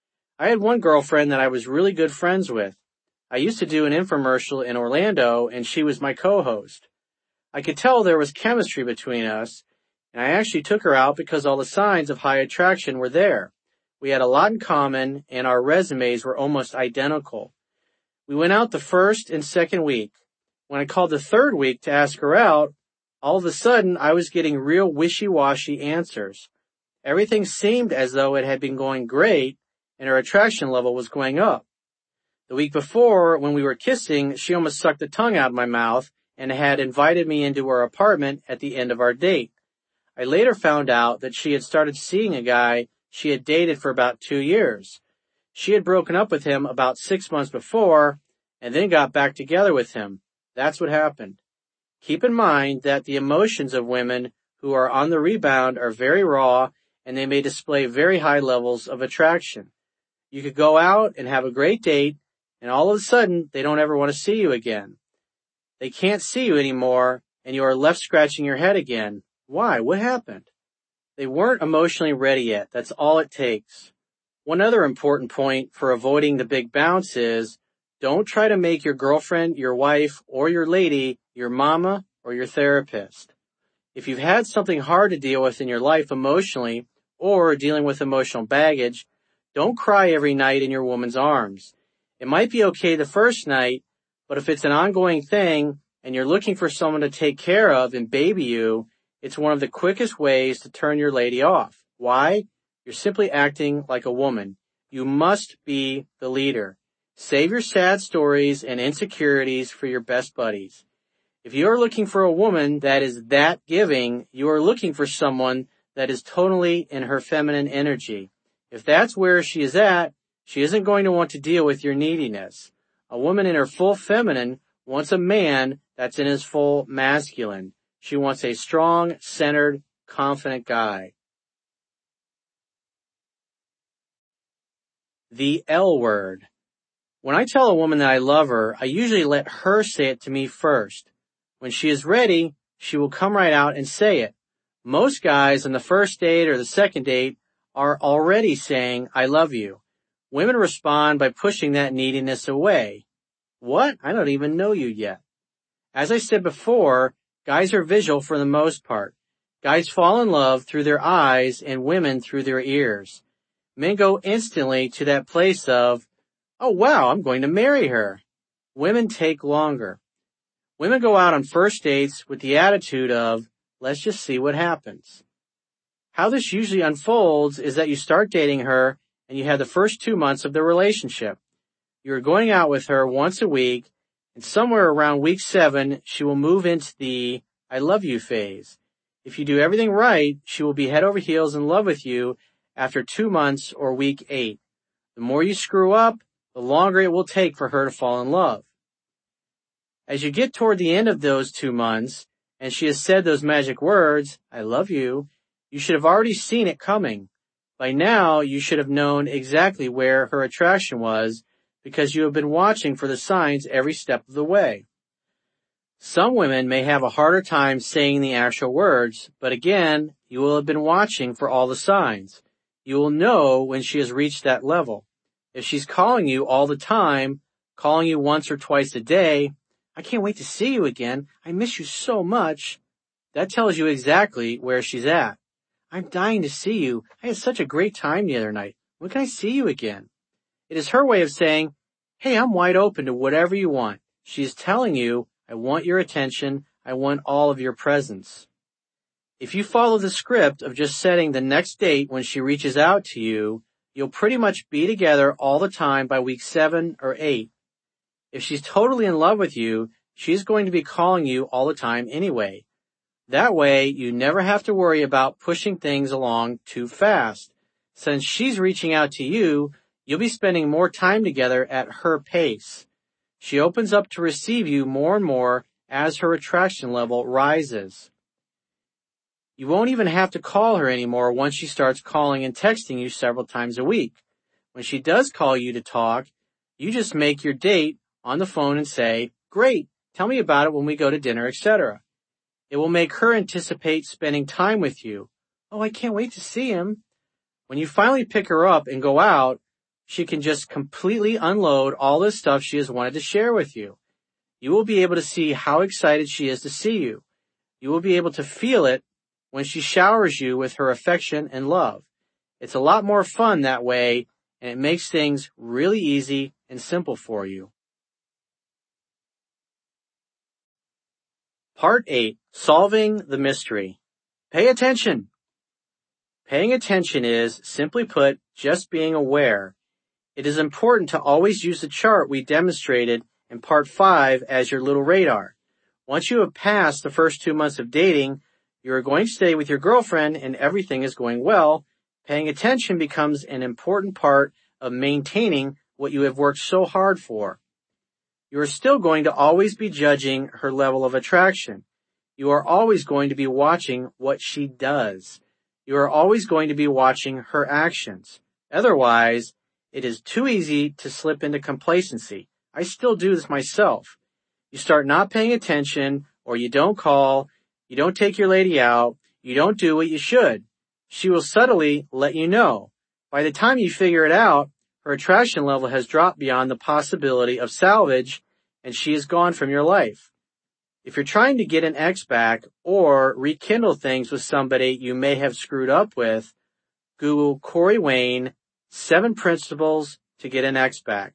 I had one girlfriend that I was really good friends with. I used to do an infomercial in Orlando, and she was my co-host. I could tell there was chemistry between us, and I actually took her out because all the signs of high attraction were there. We had a lot in common, and our resumes were almost identical. We went out the first and second week. When I called the third week to ask her out, all of a sudden I was getting real wishy-washy answers. Everything seemed as though it had been going great, and her attraction level was going up. The week before, when we were kissing, she almost sucked the tongue out of my mouth and had invited me into her apartment at the end of our date. I later found out that she had started seeing a guy she had dated for about two years. She had broken up with him about six months before and then got back together with him. That's what happened. Keep in mind that the emotions of women who are on the rebound are very raw and they may display very high levels of attraction. You could go out and have a great date and all of a sudden they don't ever want to see you again. They can't see you anymore and you are left scratching your head again. Why? What happened? They weren't emotionally ready yet. That's all it takes. One other important point for avoiding the big bounce is don't try to make your girlfriend, your wife, or your lady your mama or your therapist. If you've had something hard to deal with in your life emotionally or dealing with emotional baggage, don't cry every night in your woman's arms. It might be okay the first night, but if it's an ongoing thing and you're looking for someone to take care of and baby you, it's one of the quickest ways to turn your lady off. Why? You're simply acting like a woman. You must be the leader. Save your sad stories and insecurities for your best buddies. If you are looking for a woman that is that giving, you are looking for someone that is totally in her feminine energy. If that's where she is at, she isn't going to want to deal with your neediness. A woman in her full feminine wants a man that's in his full masculine. She wants a strong, centered, confident guy. The L word. When I tell a woman that I love her, I usually let her say it to me first. When she is ready, she will come right out and say it. Most guys on the first date or the second date are already saying, I love you. Women respond by pushing that neediness away. What? I don't even know you yet. As I said before, guys are visual for the most part. Guys fall in love through their eyes and women through their ears. Men go instantly to that place of, oh wow, I'm going to marry her. Women take longer. Women go out on first dates with the attitude of, let's just see what happens. How this usually unfolds is that you start dating her and you have the first two months of the relationship. You're going out with her once a week, and somewhere around week seven, she will move into the I love you phase. If you do everything right, she will be head over heels in love with you after two months or week eight. The more you screw up, the longer it will take for her to fall in love. As you get toward the end of those two months, and she has said those magic words, I love you, you should have already seen it coming. By now, you should have known exactly where her attraction was because you have been watching for the signs every step of the way. Some women may have a harder time saying the actual words, but again, you will have been watching for all the signs. You will know when she has reached that level. If she's calling you all the time, calling you once or twice a day, I can't wait to see you again, I miss you so much, that tells you exactly where she's at. I'm dying to see you. I had such a great time the other night. When can I see you again? It is her way of saying, hey, I'm wide open to whatever you want. She is telling you, I want your attention. I want all of your presence. If you follow the script of just setting the next date when she reaches out to you, you'll pretty much be together all the time by week seven or eight. If she's totally in love with you, she's going to be calling you all the time anyway. That way, you never have to worry about pushing things along too fast. Since she's reaching out to you, you'll be spending more time together at her pace. She opens up to receive you more and more as her attraction level rises. You won't even have to call her anymore once she starts calling and texting you several times a week. When she does call you to talk, you just make your date on the phone and say, great, tell me about it when we go to dinner, et cetera. It will make her anticipate spending time with you. Oh, I can't wait to see him. When you finally pick her up and go out, she can just completely unload all the stuff she has wanted to share with you. You will be able to see how excited she is to see you. You will be able to feel it when she showers you with her affection and love. It's a lot more fun that way, and it makes things really easy and simple for you. Part eight. Solving the Mystery. Pay attention. Paying attention is, simply put, just being aware. It is important to always use the chart we demonstrated in Part five as your little radar. Once you have passed the first two months of dating, you are going to stay with your girlfriend and everything is going well. Paying attention becomes an important part of maintaining what you have worked so hard for. You are still going to always be judging her level of attraction. You are always going to be watching what she does. You are always going to be watching her actions. Otherwise, it is too easy to slip into complacency. I still do this myself. You start not paying attention, or you don't call, you don't take your lady out, you don't do what you should. She will subtly let you know. By the time you figure it out, her attraction level has dropped beyond the possibility of salvage, and she is gone from your life. If you're trying to get an ex back or rekindle things with somebody you may have screwed up with, Google Corey Wayne, Seven Principles to Get an Ex Back.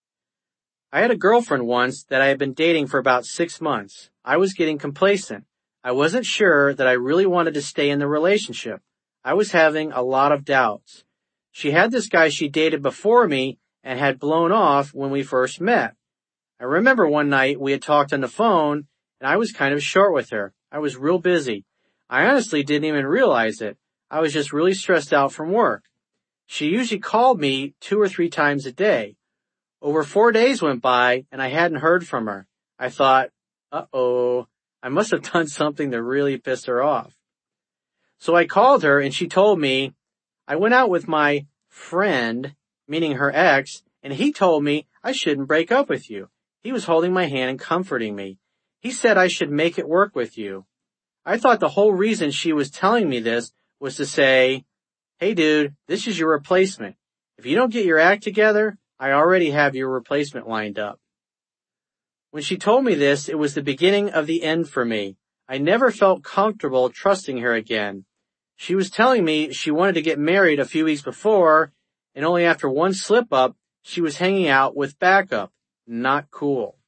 I had a girlfriend once that I had been dating for about six months. I was getting complacent. I wasn't sure that I really wanted to stay in the relationship. I was having a lot of doubts. She had this guy she dated before me and had blown off when we first met. I remember one night we had talked on the phone and I was kind of short with her. I was real busy. I honestly didn't even realize it. I was just really stressed out from work. She usually called me two or three times a day. Over four days went by and I hadn't heard from her. I thought, uh-oh, I must have done something that really pissed her off. So I called her and she told me, I went out with my friend, meaning her ex, and he told me I shouldn't break up with you. He was holding my hand and comforting me. He said I should make it work with you. I thought the whole reason she was telling me this was to say, hey dude, this is your replacement. If you don't get your act together, I already have your replacement lined up. When she told me this, it was the beginning of the end for me. I never felt comfortable trusting her again. She was telling me she wanted to get married a few weeks before, and only after one slip-up, she was hanging out with backup. Not cool.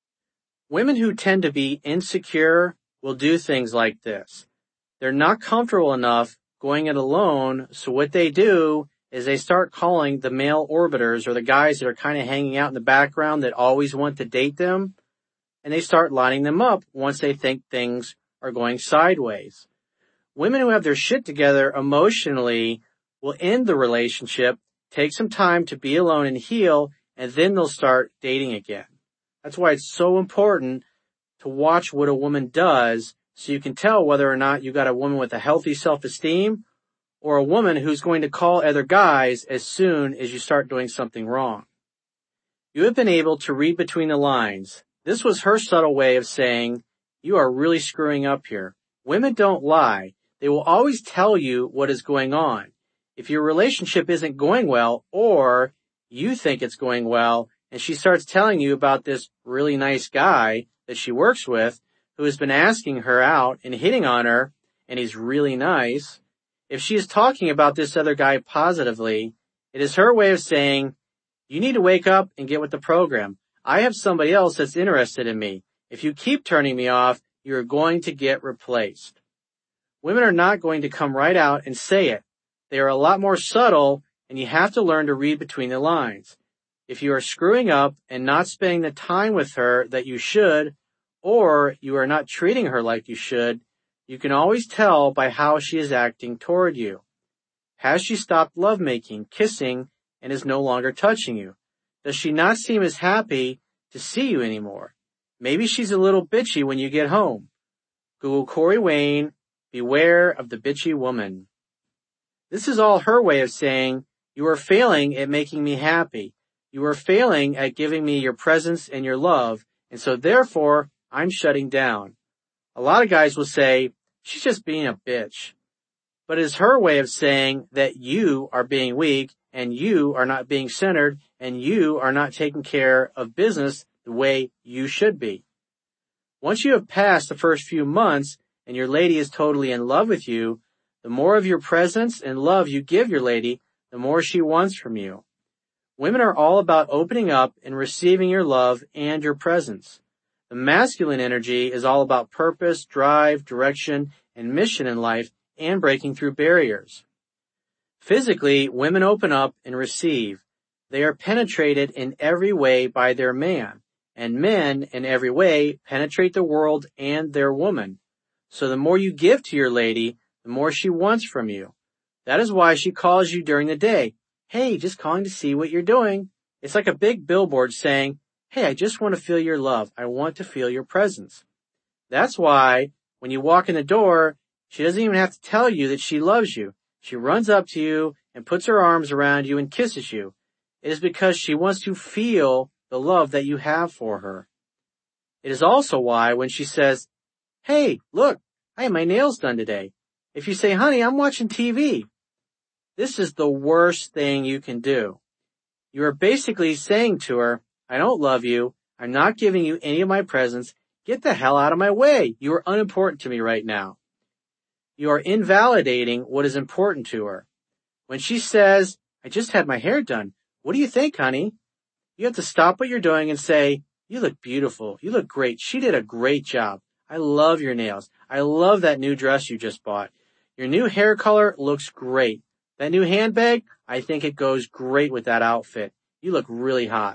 Women who tend to be insecure will do things like this. They're not comfortable enough going it alone, so what they do is they start calling the male orbiters, or the guys that are kind of hanging out in the background that always want to date them, and they start lining them up once they think things are going sideways. Women who have their shit together emotionally will end the relationship, take some time to be alone and heal, and then they'll start dating again. That's why it's so important to watch what a woman does so you can tell whether or not you got a woman with a healthy self-esteem or a woman who's going to call other guys as soon as you start doing something wrong. You have been able to read between the lines. This was her subtle way of saying, you are really screwing up here. Women don't lie. They will always tell you what is going on. If your relationship isn't going well, or you think it's going well, and she starts telling you about this really nice guy that she works with, who has been asking her out and hitting on her, and he's really nice, if she is talking about this other guy positively, it is her way of saying, you need to wake up and get with the program. I have somebody else that's interested in me. If you keep turning me off, you're going to get replaced. Women are not going to come right out and say it. They are a lot more subtle, and you have to learn to read between the lines. If you are screwing up and not spending the time with her that you should, or you are not treating her like you should, you can always tell by how she is acting toward you. Has she stopped lovemaking, kissing, and is no longer touching you? Does she not seem as happy to see you anymore? Maybe she's a little bitchy when you get home. Google Corey Wayne, beware of the bitchy woman. This is all her way of saying, you are failing at making me happy. You are failing at giving me your presence and your love, and so therefore, I'm shutting down. A lot of guys will say, she's just being a bitch. But it is her way of saying that you are being weak, and you are not being centered, and you are not taking care of business the way you should be. Once you have passed the first few months, and your lady is totally in love with you, the more of your presence and love you give your lady, the more she wants from you. Women are all about opening up and receiving your love and your presence. The masculine energy is all about purpose, drive, direction, and mission in life and breaking through barriers. Physically, women open up and receive. They are penetrated in every way by their man, and men in every way penetrate the world and their woman. So the more you give to your lady, the more she wants from you. That is why she calls you during the day. Hey, just calling to see what you're doing. It's like a big billboard saying, hey, I just want to feel your love. I want to feel your presence. That's why when you walk in the door, she doesn't even have to tell you that she loves you. She runs up to you and puts her arms around you and kisses you. It is because she wants to feel the love that you have for her. It is also why when she says, hey, look, I had my nails done today. If you say, honey, I'm watching T V. This is the worst thing you can do. You are basically saying to her, I don't love you. I'm not giving you any of my presents. Get the hell out of my way. You are unimportant to me right now. You are invalidating what is important to her. When she says, I just had my hair done. What do you think, honey? You have to stop what you're doing and say, you look beautiful. You look great. She did a great job. I love your nails. I love that new dress you just bought. Your new hair color looks great. That new handbag, I think it goes great with that outfit. You look really hot.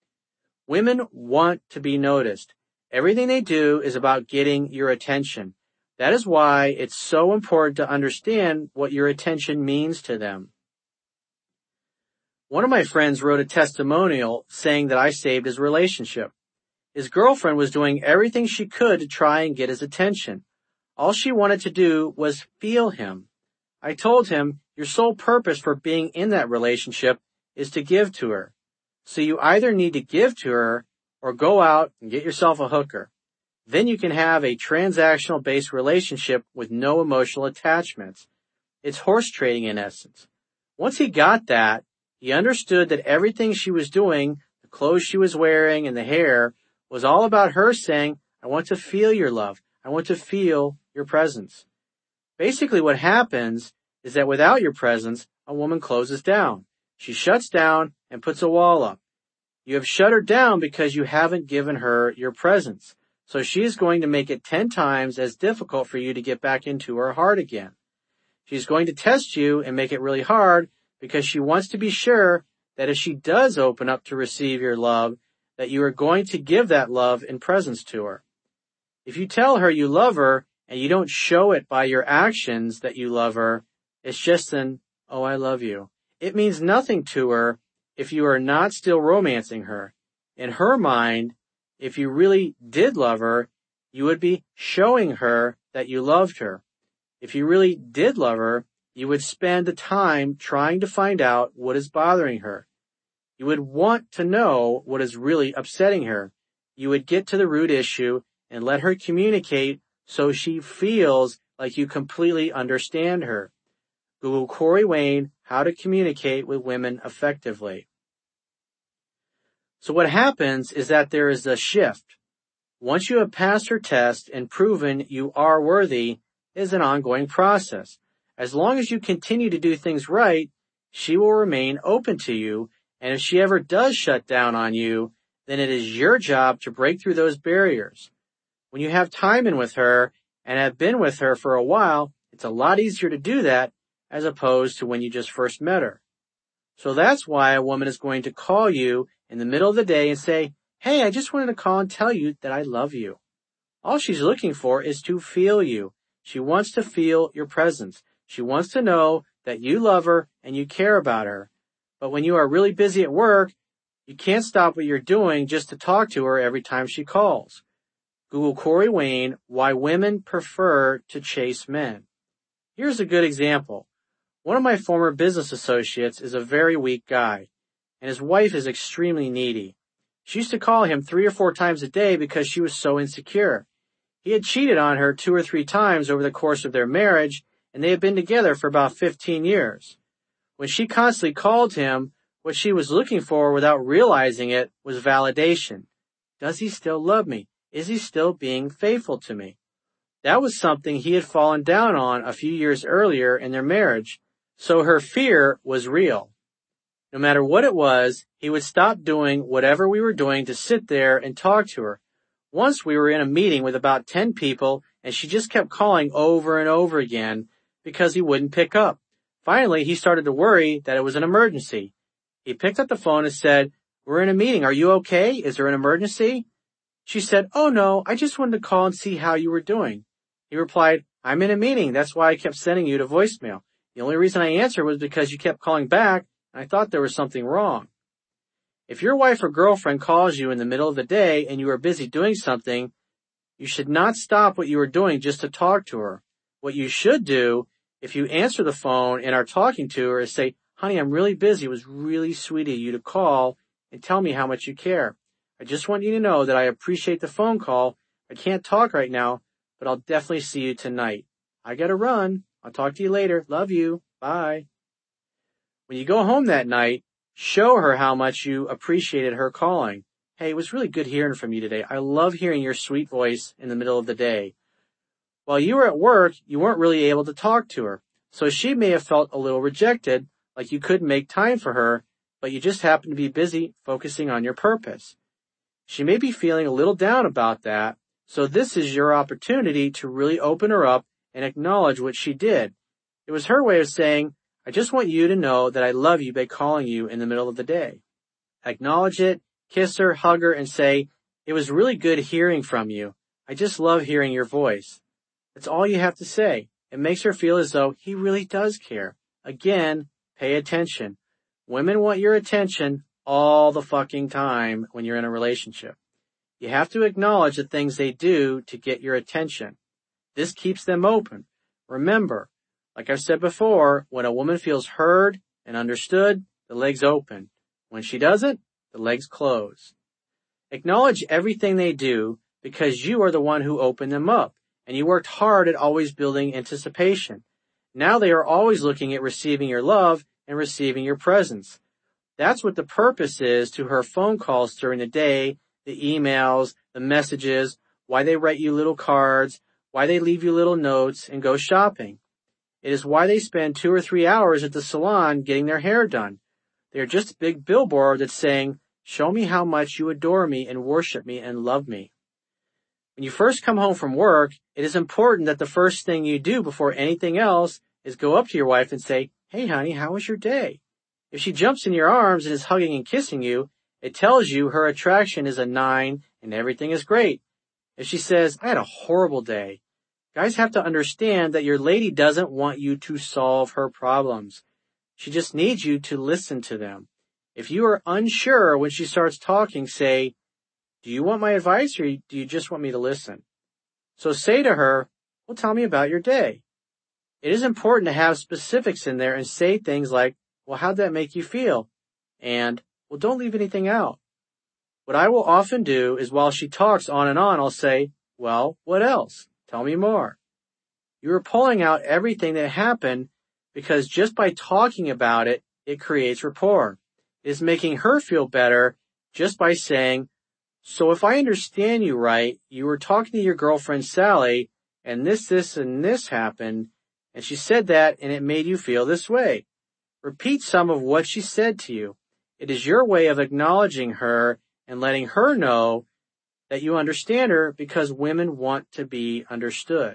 Women want to be noticed. Everything they do is about getting your attention. That is why it's so important to understand what your attention means to them. One of my friends wrote a testimonial saying that I saved his relationship. His girlfriend was doing everything she could to try and get his attention. All she wanted to do was feel him. I told him, your sole purpose for being in that relationship is to give to her. So you either need to give to her or go out and get yourself a hooker. Then you can have a transactional-based relationship with no emotional attachments. It's horse trading in essence. Once he got that, he understood that everything she was doing, the clothes she was wearing and the hair, was all about her saying, I want to feel your love. I want to feel your presence. Basically what happens is that without your presence, a woman closes down. She shuts down and puts a wall up. You have shut her down because you haven't given her your presence. So she is going to make it ten times as difficult for you to get back into her heart again. She's going to test you and make it really hard because she wants to be sure that if she does open up to receive your love, that you are going to give that love and presence to her. If you tell her you love her and you don't show it by your actions that you love her, it's just an, oh, I love you. It means nothing to her if you are not still romancing her. In her mind, if you really did love her, you would be showing her that you loved her. If you really did love her, you would spend the time trying to find out what is bothering her. You would want to know what is really upsetting her. You would get to the root issue and let her communicate so she feels like you completely understand her. Google Corey Wayne, How to Communicate with Women Effectively. So what happens is that there is a shift. Once you have passed her test and proven you are worthy, it is an ongoing process. As long as you continue to do things right, she will remain open to you, and if she ever does shut down on you, then it is your job to break through those barriers. When you have time in with her and have been with her for a while, it's a lot easier to do that as opposed to when you just first met her. So that's why a woman is going to call you in the middle of the day and say, hey, I just wanted to call and tell you that I love you. All she's looking for is to feel you. She wants to feel your presence. She wants to know that you love her and you care about her. But when you are really busy at work, you can't stop what you're doing just to talk to her every time she calls. Google Corey Wayne, Why Women Prefer to Chase Men. Here's a good example. One of my former business associates is a very weak guy, and his wife is extremely needy. She used to call him three or four times a day because she was so insecure. He had cheated on her two or three times over the course of their marriage, and they had been together for about fifteen years. When she constantly called him, what she was looking for without realizing it was validation. Does he still love me? Is he still being faithful to me? That was something he had fallen down on a few years earlier in their marriage, so her fear was real. No matter what it was, he would stop doing whatever we were doing to sit there and talk to her. Once we were in a meeting with about ten people, and she just kept calling over and over again because he wouldn't pick up. Finally, he started to worry that it was an emergency. He picked up the phone and said, we're in a meeting. Are you okay? Is there an emergency? She said, oh no, I just wanted to call and see how you were doing. He replied, I'm in a meeting. That's why I kept sending you to voicemail. The only reason I answered was because you kept calling back, and I thought there was something wrong. If your wife or girlfriend calls you in the middle of the day and you are busy doing something, you should not stop what you are doing just to talk to her. What you should do, if you answer the phone and are talking to her, is say, honey, I'm really busy. It was really sweet of you to call and tell me how much you care. I just want you to know that I appreciate the phone call. I can't talk right now, but I'll definitely see you tonight. I gotta run. I'll talk to you later. Love you. Bye. When you go home that night, show her how much you appreciated her calling. Hey, it was really good hearing from you today. I love hearing your sweet voice in the middle of the day. While you were at work, you weren't really able to talk to her, so she may have felt a little rejected, like you couldn't make time for her, but you just happened to be busy focusing on your purpose. She may be feeling a little down about that, so this is your opportunity to really open her up and acknowledge what she did. It was her way of saying, I just want you to know that I love you by calling you in the middle of the day. Acknowledge it, kiss her, hug her, and say, it was really good hearing from you. I just love hearing your voice. That's all you have to say. It makes her feel as though he really does care. Again, pay attention. Women want your attention all the fucking time when you're in a relationship. You have to acknowledge the things they do to get your attention. This keeps them open. Remember, like I've said before, when a woman feels heard and understood, the legs open. When she doesn't, the legs close. Acknowledge everything they do because you are the one who opened them up, and you worked hard at always building anticipation. Now they are always looking at receiving your love and receiving your presence. That's what the purpose is to her phone calls during the day the emails, the messages, why they write you little cards, why they leave you little notes and go shopping. It is why they spend two or three hours at the salon getting their hair done. They are just a big billboard that's saying, show me how much you adore me and worship me and love me. When you first come home from work, it is important that the first thing you do before anything else is go up to your wife and say, hey honey, how was your day? If she jumps in your arms and is hugging and kissing you, it tells you her attraction is a nine and everything is great. If she says, I had a horrible day, guys have to understand that your lady doesn't want you to solve her problems. She just needs you to listen to them. If you are unsure when she starts talking, say, do you want my advice or do you just want me to listen? So say to her, well, tell me about your day. It is important to have specifics in there and say things like, well, how'd that make you feel? And, well, don't leave anything out. What I will often do is while she talks on and on, I'll say, well, what else? Tell me more. You are pulling out everything that happened because just by talking about it, it creates rapport. It is making her feel better just by saying, so if I understand you right, you were talking to your girlfriend Sally, and this, this, and this happened, and she said that, and it made you feel this way. Repeat some of what she said to you. It is your way of acknowledging her and letting her know that you understand her because women want to be understood.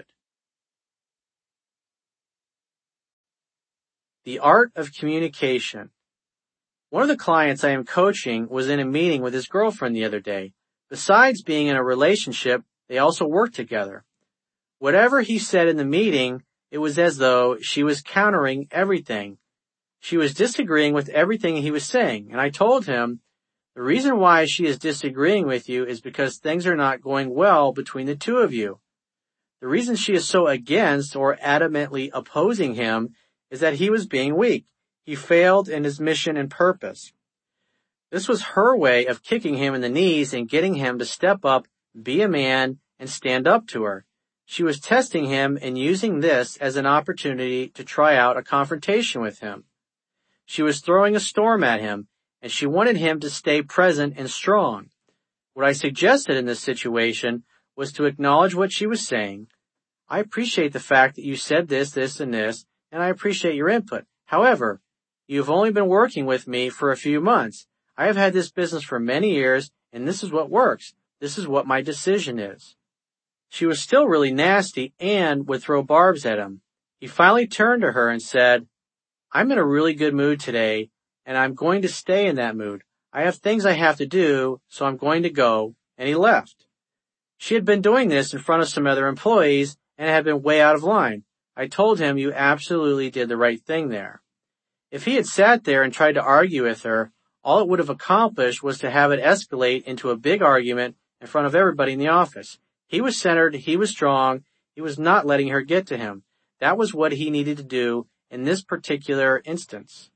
The art of communication. One of the clients I am coaching was in a meeting with his girlfriend the other day. Besides being in a relationship, they also work together. Whatever he said in the meeting, it was as though she was countering everything. She was disagreeing with everything he was saying, and I told him, the reason why she is disagreeing with you is because things are not going well between the two of you. The reason she is so against or adamantly opposing him is that he was being weak. He failed in his mission and purpose. This was her way of kicking him in the knees and getting him to step up, be a man, and stand up to her. She was testing him and using this as an opportunity to try out a confrontation with him. She was throwing a storm at him, and she wanted him to stay present and strong. What I suggested in this situation was to acknowledge what she was saying. I appreciate the fact that you said this, this, and this, and I appreciate your input. However, you've only been working with me for a few months. I have had this business for many years, and this is what works. This is what my decision is. She was still really nasty and would throw barbs at him. He finally turned to her and said, I'm in a really good mood today, and I'm going to stay in that mood. I have things I have to do, so I'm going to go, and he left. She had been doing this in front of some other employees and had been way out of line. I told him you absolutely did the right thing there. If he had sat there and tried to argue with her, all it would have accomplished was to have it escalate into a big argument in front of everybody in the office. He was centered, he was strong, he was not letting her get to him. That was what he needed to do in this particular instance.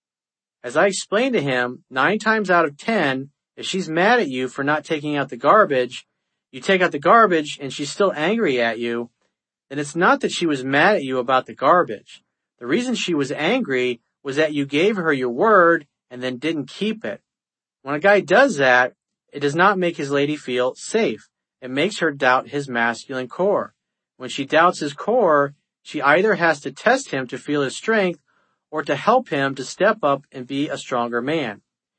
As I explained to him, nine times out of ten, if she's mad at you for not taking out the garbage, you take out the garbage and she's still angry at you, then it's not that she was mad at you about the garbage. The reason she was angry was that you gave her your word and then didn't keep it. When a guy does that, it does not make his lady feel safe. It makes her doubt his masculine core. When she doubts his core, she either has to test him to feel his strength or to help him to step up and be a stronger man.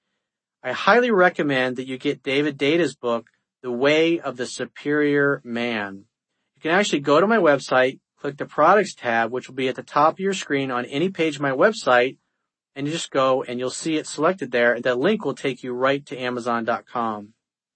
I highly recommend that you get David Data's book, The Way of the Superior Man. You can actually go to my website, click the products tab, which will be at the top of your screen on any page of my website, and you just go and you'll see it selected there, and that link will take you right to amazon dot com.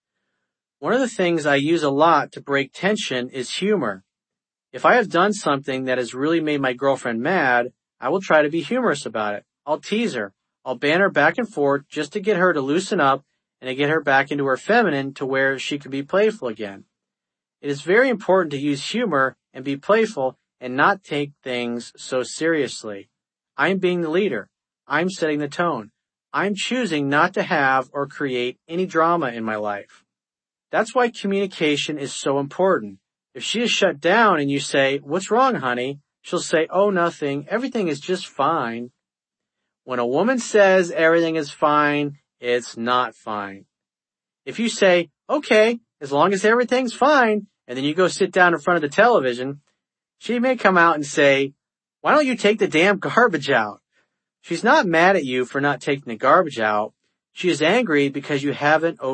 One of the things I use a lot to break tension is humor. If I have done something that has really made my girlfriend mad, I will try to be humorous about it. I'll tease her. I'll banter back and forth just to get her to loosen up and to get her back into her feminine to where she can be playful again. It is very important to use humor and be playful and not take things so seriously. I'm being the leader. I'm setting the tone. I'm choosing not to have or create any drama in my life. That's why communication is so important. If she is shut down and you say, what's wrong, honey? She'll say, oh, nothing. Everything is just fine. When a woman says everything is fine, it's not fine. If you say, okay, as long as everything's fine, and then you go sit down in front of the television, she may come out and say, why don't you take the damn garbage out? She's not mad at you for not taking the garbage out. She is angry because you haven't opened